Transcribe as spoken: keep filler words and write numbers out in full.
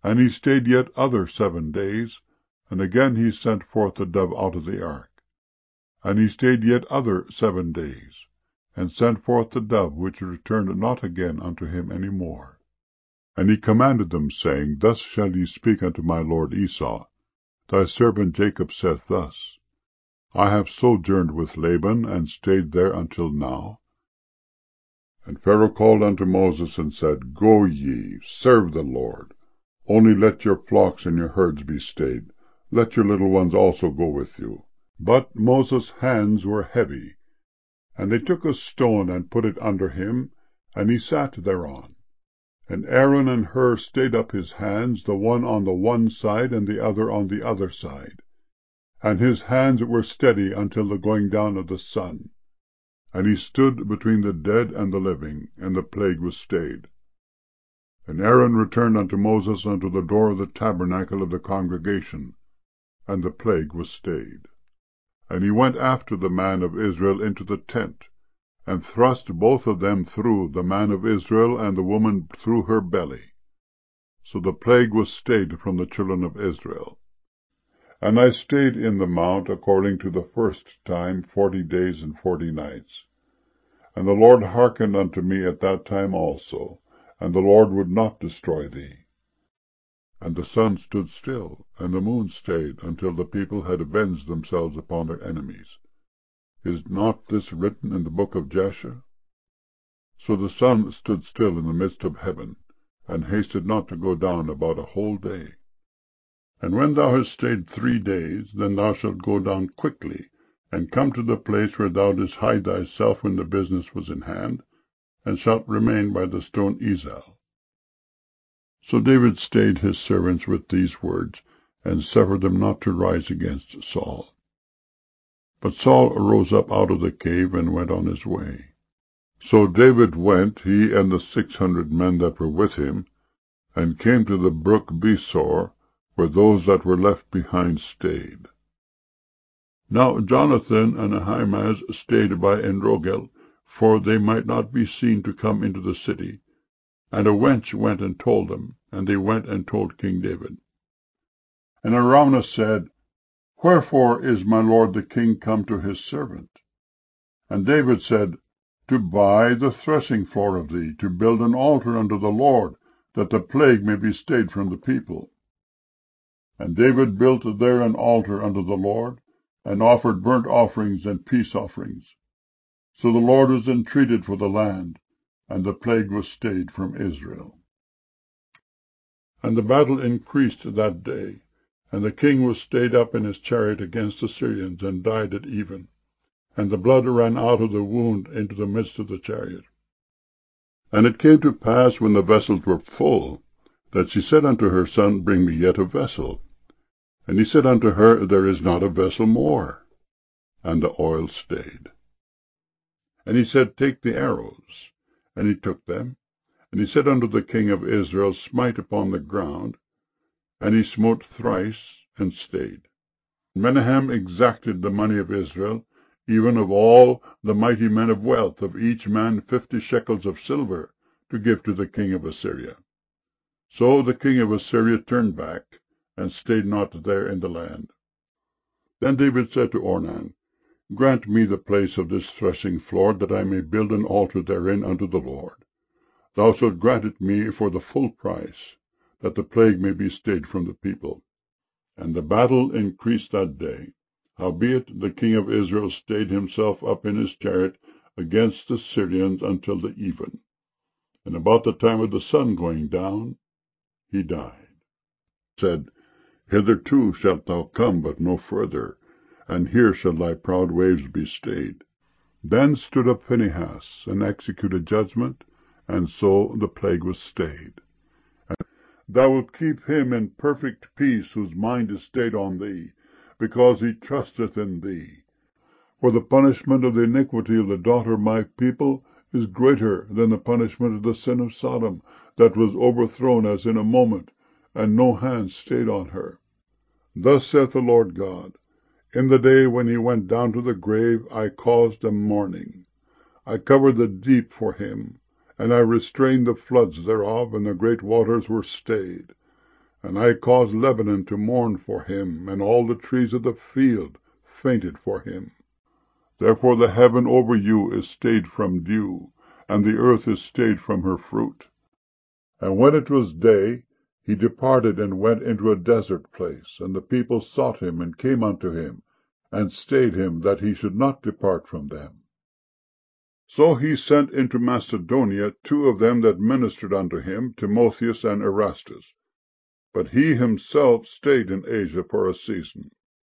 And he stayed yet other seven days, and again he sent forth the dove out of the ark. And he stayed yet other seven days, and sent forth the dove, which returned not again unto him any more. And he commanded them, saying, Thus shall ye speak unto my lord Esau. Thy servant Jacob saith thus, I have sojourned with Laban, and stayed there until now. And Pharaoh called unto Moses, and said, Go ye, serve the Lord. Only let your flocks and your herds be stayed. Let your little ones also go with you. But Moses' hands were heavy. And they took a stone, and put it under him, and he sat thereon. And Aaron and Hur stayed up his hands, the one on the one side, and the other on the other side. And his hands were steady until the going down of the sun. And he stood between the dead and the living, and the plague was stayed. And Aaron returned unto Moses unto the door of the tabernacle of the congregation, and the plague was stayed. And he went after the man of Israel into the tent, and thrust both of them through, the man of Israel and the woman through her belly. So the plague was stayed from the children of Israel. And I stayed in the mount according to the first time forty days and forty nights. And the Lord hearkened unto me at that time also, and the Lord would not destroy thee. And the sun stood still, and the moon stayed, until the people had avenged themselves upon their enemies. Is not this written in the book of Jasher? So the sun stood still in the midst of heaven, and hasted not to go down about a whole day. And when thou hast stayed three days, then thou shalt go down quickly, and come to the place where thou didst hide thyself when the business was in hand, and shalt remain by the stone Ezel. So David stayed his servants with these words, and suffered them not to rise against Saul. But Saul arose up out of the cave, and went on his way. So David went, he and the six hundred men that were with him, and came to the brook Besor, where those that were left behind stayed. Now Jonathan and Ahimaaz stayed by Enrogel, for they might not be seen to come into the city. And a wench went and told them, and they went and told King David. And Araunah said, Wherefore is my lord the king come to his servant? And David said, To buy the threshing floor of thee, to build an altar unto the Lord, that the plague may be stayed from the people. And David built there an altar unto the Lord, and offered burnt offerings and peace offerings. So the Lord was entreated for the land, and the plague was stayed from Israel. And the battle increased that day, and the king was stayed up in his chariot against the Syrians, and died at even. And the blood ran out of the wound into the midst of the chariot. And it came to pass, when the vessels were full, that she said unto her son, Bring me yet a vessel. And he said unto her, There is not a vessel more. And the oil stayed. And he said, Take the arrows. And he took them. And he said unto the king of Israel, Smite upon the ground. And he smote thrice, and stayed. Menahem exacted the money of Israel, even of all the mighty men of wealth, of each man fifty shekels of silver, to give to the king of Assyria. So the king of Assyria turned back, and stayed not there in the land. Then David said to Ornan, Grant me the place of this threshing floor, that I may build an altar therein unto the Lord. Thou shalt grant it me for the full price, that the plague may be stayed from the people. And the battle increased that day. Howbeit the king of Israel stayed himself up in his chariot against the Syrians until the even. And about the time of the sun going down, he died. Said, Hitherto shalt thou come, but no further, and here shall thy proud waves be stayed. Then stood up Phinehas, and executed judgment, and so the plague was stayed. And thou wilt keep him in perfect peace, whose mind is stayed on thee, because he trusteth in thee. For the punishment of the iniquity of the daughter of my people is greater than the punishment of the sin of Sodom, that was overthrown as in a moment, and no hand stayed on her. Thus saith the Lord God, In the day when he went down to the grave, I caused a mourning. I covered the deep for him, and I restrained the floods thereof, and the great waters were stayed. And I caused Lebanon to mourn for him, and all the trees of the field fainted for him. Therefore the heaven over you is stayed from dew, and the earth is stayed from her fruit. And when it was day, he departed and went into a desert place, and the people sought him, and came unto him, and stayed him, that he should not depart from them. So he sent into Macedonia two of them that ministered unto him, Timotheus and Erastus. But he himself stayed in Asia for a season.